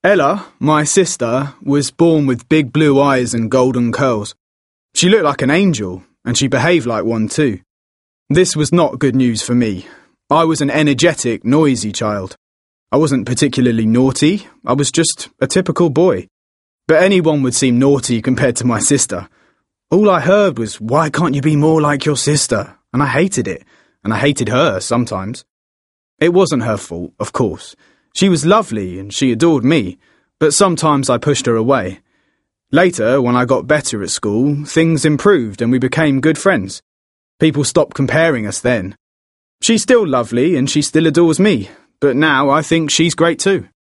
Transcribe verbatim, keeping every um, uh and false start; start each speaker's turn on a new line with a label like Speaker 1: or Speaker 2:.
Speaker 1: Ella, my sister, was born with big blue eyes and golden curls. She looked like an angel, and she behaved like one too. This was not good news for me. I was an energetic, noisy child. I wasn't particularly naughty, I was just a typical boy. But anyone would seem naughty compared to my sister. All I heard was, "Why can't you be more like your sister?" And I hated it, and I hated her sometimes. It wasn't her fault, of course. She was lovely and she adored me, but sometimes I pushed her away. Later, when I got better at school, things improved and we became good friends. People stopped comparing us then. She's still lovely and she still adores me, but now I think she's great too.